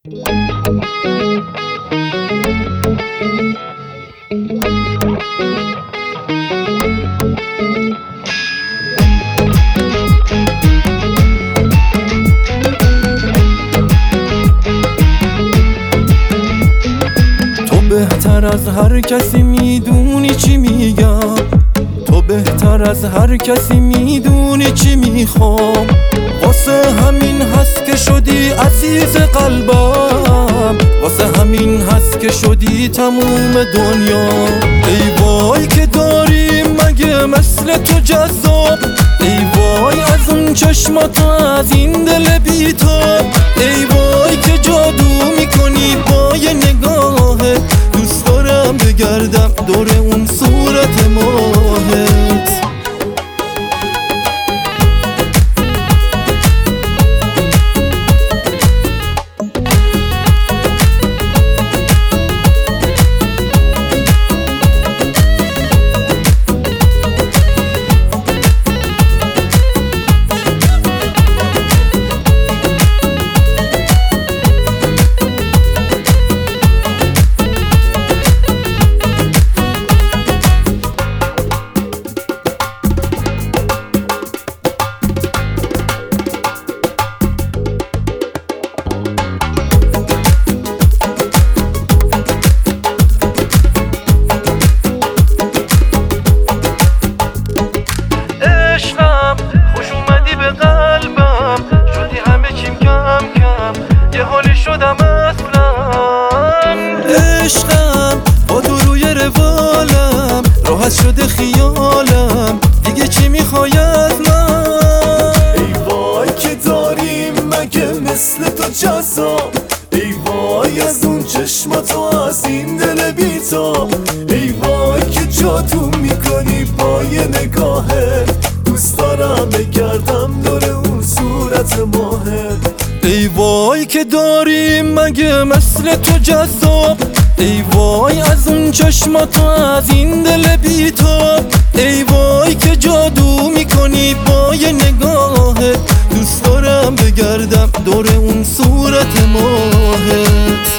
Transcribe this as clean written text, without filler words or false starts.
بهتر از هر کسی میدونی چی میگم، تو بهتر از هر کسی میدونی چی میخوام. واسه همین هست که شدی عزیز قلبم، واسه همین هست که شدی تموم دنیا. ای وای که داری مگه مثل تو جذاب، ای وای از اون چشماتو از این دل بیتاب. ای وای که جادو میکنی با یه نگاهت، دوست دارم بگردم دور اون صورت ماهت. خوش اومدی به قلبم، شدی همه چیم کم کم، یه حالی شدم اصلا. عشقم با تو روی روالم، راحت شده خیالم، دیگه چی میخوای از من؟ ای وای که داریم مگه مثل تو جذاب، ای وای از اون چشماتو از این دل بیتاب. ای وای که جادو میکنی با یه نگاهت، دوست دارم بگردم دور اون صورت ماهت. ای وای که داریم مگه مثل تو جذاب، ای وای از اون چشماتو از این دل بیتاب. ای وای که جادو میکنی با یه نگاهت، دوست دارم بگردم دور اون صورت ماهت.